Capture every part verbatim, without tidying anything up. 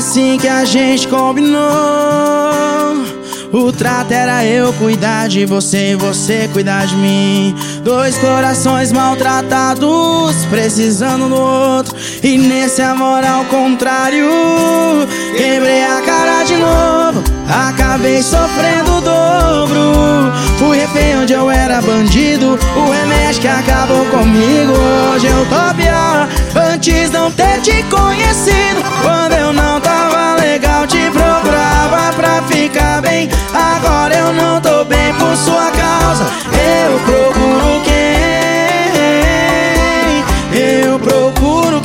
assim que a gente combinou. O trato era eu cuidar de você e você cuidar de mim. Dois corações maltratados, precisando do outro. E nesse amor ao contrário, quebrei a cara de novo. Acabei sofrendo o dobro. Fui refém onde eu era bandido. O remédio que acabou comigo. Hoje eu tô pior. Antes não ter te conhecido. Quando eu não tava legal, te procurava pra ficar bem. Agora eu não tô bem por sua causa. Eu procuro quem? Eu procuro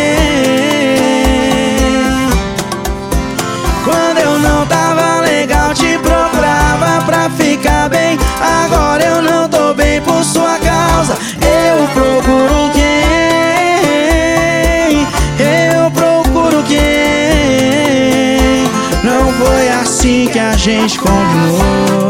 quem? Quando eu não tava legal, te procurava pra ficar bem. Agora eu não tô bem por sua causa. Eu procuro quem? Eu procuro quem? Não foi assim que a gente combinou.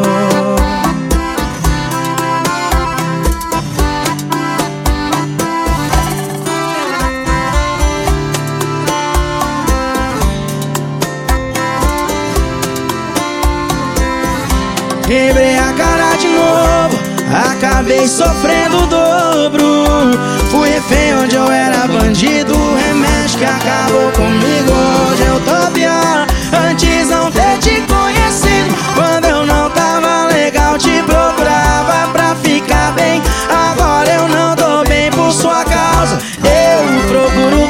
Quebrei a cara de novo, acabei sofrendo o dobro. Fui refém onde eu era bandido. O remédio que acabou comigo. Hoje eu tô pior. Antes não ter te conhecido. Quando eu não tava legal, te procurava pra ficar bem. Agora eu não tô bem por sua causa. Eu procuro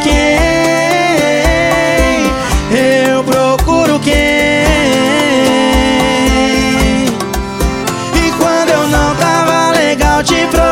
quem? Eu procuro quem? E quando eu não tava legal, te procurava